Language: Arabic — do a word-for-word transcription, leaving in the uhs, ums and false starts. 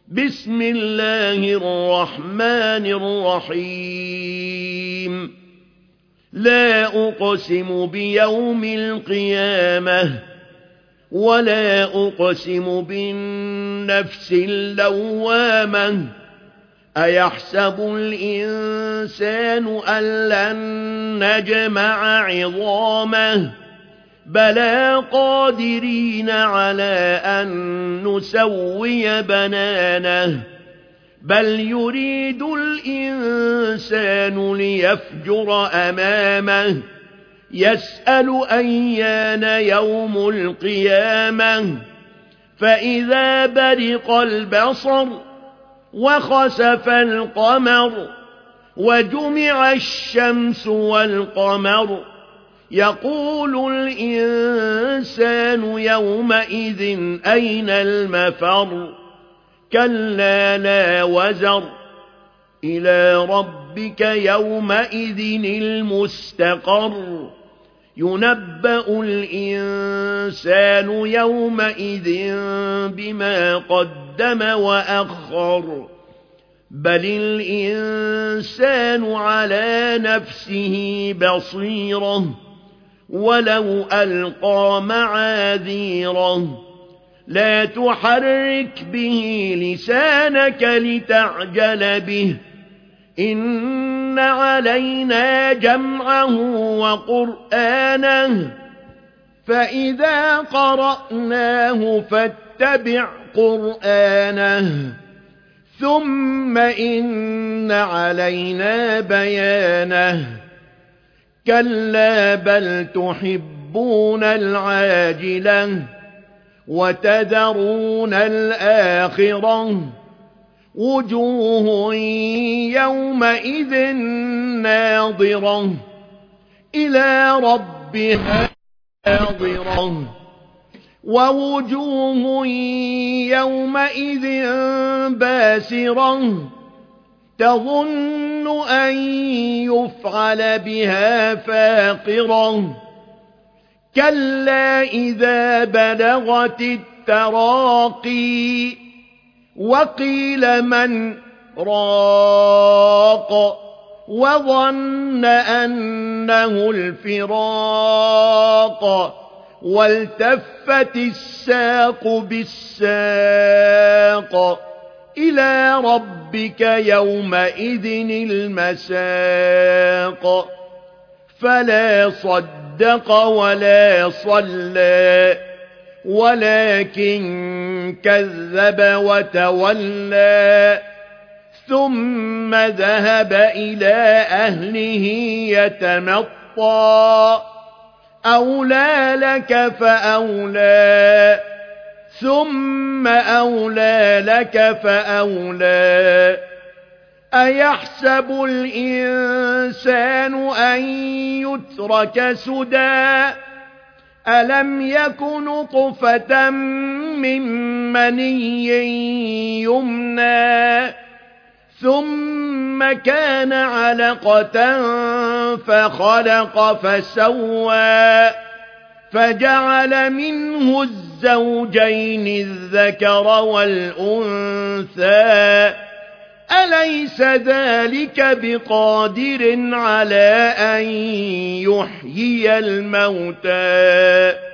بسم الله الرحمن الرحيم لا أقسم بيوم القيامة ولا أقسم بالنفس اللوامة أيحسب الإنسان أن لن نجمع عظامه بلى قادرين على أن نسوي بنانه بل يريد الإنسان ليفجر أمامه يسأل أيان يوم القيامة فإذا برق البصر وخسف القمر وجمع الشمس والقمر يقول الإنسان يومئذ أين المفر كلا لا وزر إلى ربك يومئذ المستقر ينبأ الإنسان يومئذ بما قدم وأخر بل الإنسان على نفسه بصيرة ولو ألقى معاذيره لا تحرك به لسانك لتعجل به إن علينا جمعه وقرآنه فإذا قرأناه فاتبع قرآنه ثم إن علينا بيانه كلا بل تحبون العاجلة وتذرون الآخرة وجوه يومئذ ناظرة إلى ربها ناظرة ووجوه يومئذ باسرة تظن أن يفعل بها فاقرة كلا إذا بلغت التراقي وقيل من راق وظن أنه الفراق والتفت الساق بالساق إلى ربك يومئذ المساق فلا صدق ولا صلى ولكن كذب وتولى ثم ذهب إلى أهله يتمطى أولى لك فأولى ثم أولى لك فأولى أيحسب الإنسان أن يترك سدى ألم يك نطفة من مني يمنى ثم كان علقة فخلق فسوى فجعل منه الزوجين الذكر والأنثى أليس ذلك بقادر على أن يحيي الموتى